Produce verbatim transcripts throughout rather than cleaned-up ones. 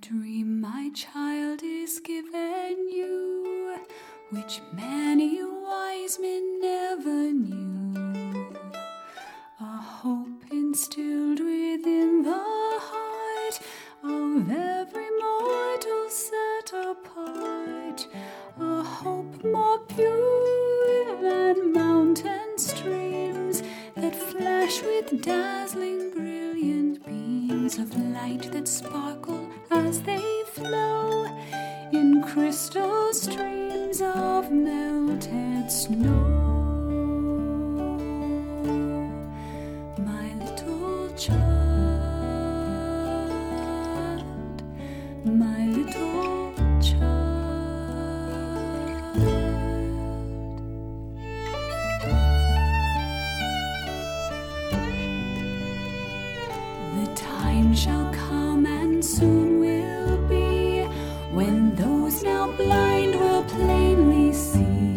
dream, my child, is given you, which many wise men never knew. A hope instilled within the heart of every mortal set apart, a hope more pure than mountain streams that flash with dazzling brilliant beams of light that sparkle as they flow in crystal streams of melted snow. My little child, my little child. The time shall come and soon will be when those now blind will plainly see,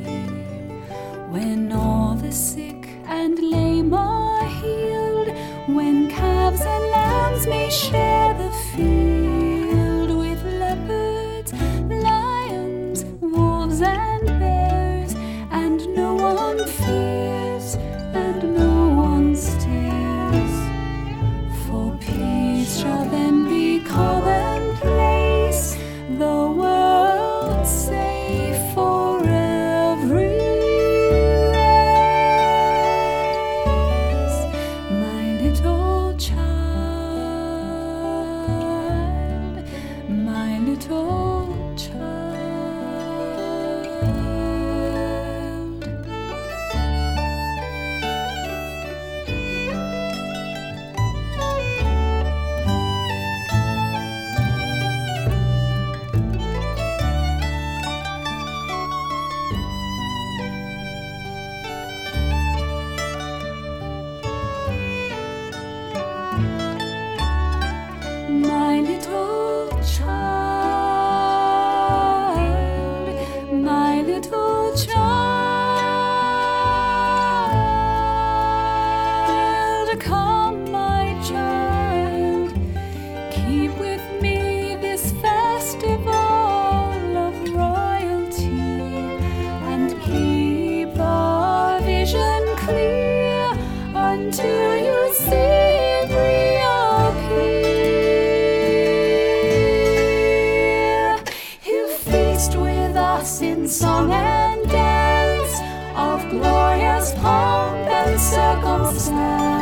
when all the sick and lame are healed, when calves and lambs may share the field with leopards, lions, wolves and bears, and no one fears and no one stares. For peace shall then be commonplace, the world safe for every race. My little child, my little child. My little child, my little child, come, my child, keep with me this festival of royalty, and keep our vision clear until you see it reappear. He'll feast with us in song and dance of glorious pomp and circumstance.